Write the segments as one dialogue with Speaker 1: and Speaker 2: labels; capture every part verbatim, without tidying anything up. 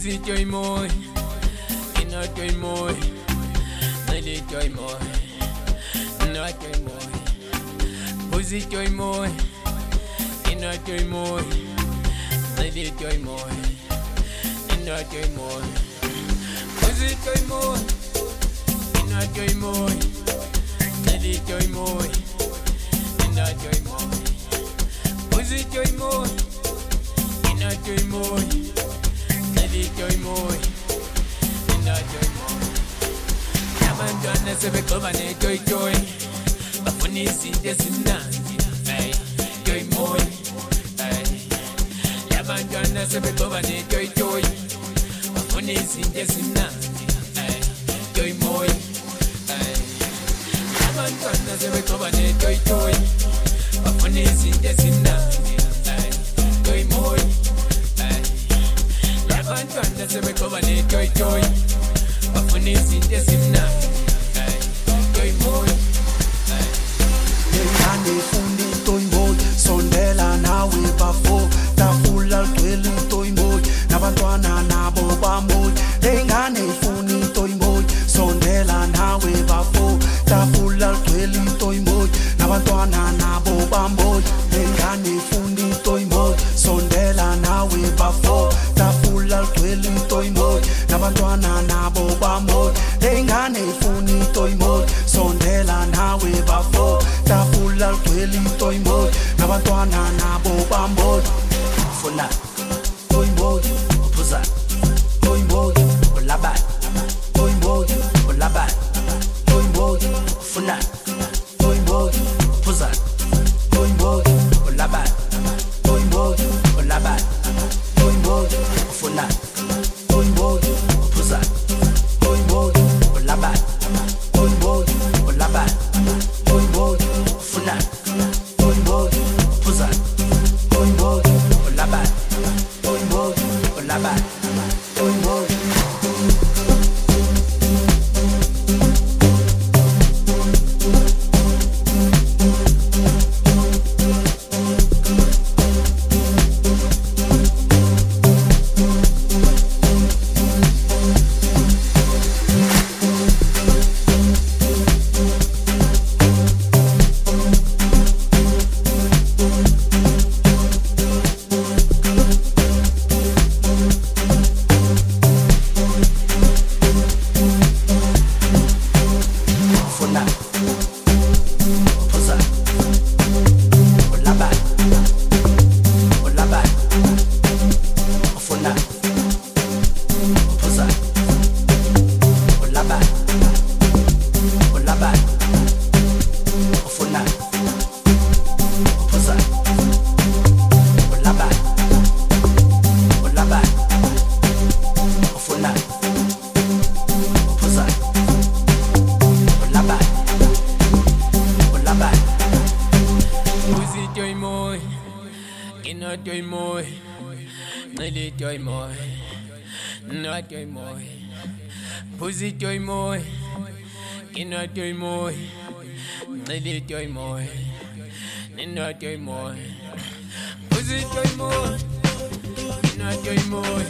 Speaker 1: Pusitoy moy, inatoy moy, nalitoy moy, inatoy moy. Pusitoy moy, inatoy moy, nalitoy moy, inatoy moy. Pusitoy moy, inatoy moy, nalitoy moy, inatoy moy. Pusitoy moy, inatoy moy. Joy moy, na joy moy. Yamandwana sebe kobane joy joy. Bafuni sinde simnandi, hey. Joy moy, hey. Yamandwana sebe kobane joy joy. Bafuni sinde simnandi, hey. Joy moy, hey. Yamandwana sebe kobane joy joy. Bafuni sinde simnandi, hey. Joy moy. Abantwana sebeqoba nejoy joy bafuna izinto ezimnandi joy moy
Speaker 2: Engane ifuna itoy moy sondela nawe bafo tafula ligcwele itoy moy nabantwana nabo bamoy Engane ifuna itoy moy sondela nawe bafo tafula ligcwele itoy moy nabantwana nabo bamoy Engane ifuna itoy moy sondela nawe bafo tafula ligcwele itoy moy nabantwana nabo bamoy Engane ifuna itoy moy sondela nawe bafo tafula ligcwele itoy moy nabantwana nabo bamoy funa toy moy uphuza toy moy ulaba toy moy ulaba toy moy funa toy moy uphuza toy moy ulaba toy moy ulaba toy moy funa toy moy uphuza toy moy ulaba toy moy ulaba toy moy funa toy moy uphuza toy moy ulaba toy moy ulaba toy moy
Speaker 1: Pusitoy moy, inatoy moy, nalitoy moy, natoy moy. Pusitoy moy, inatoy moy, nalitoy moy, natoy moy. Pusitoy moy, inatoy moy,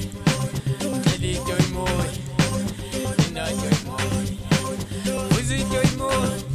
Speaker 1: nalitoy moy, natoy moy. Pusitoy moy.